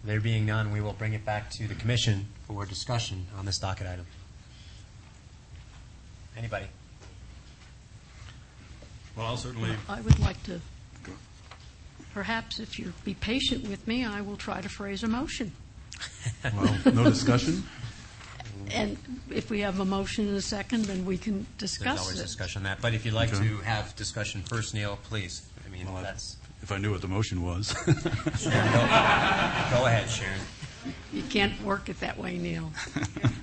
There being none, we will bring it back to the commission for discussion on this docket item. Anybody? Well, I'll certainly. I would like to, perhaps if you'll be patient with me, I will try to phrase a motion. Well, no discussion? And if we have a motion and a second, then we can discuss There's always it. discussion on that. But if you'd like Okay. to have discussion first, Neil, please. I mean, Well, that's... If I knew what the motion was. Sharon, go ahead, Sharon. You can't work it that way, Neil.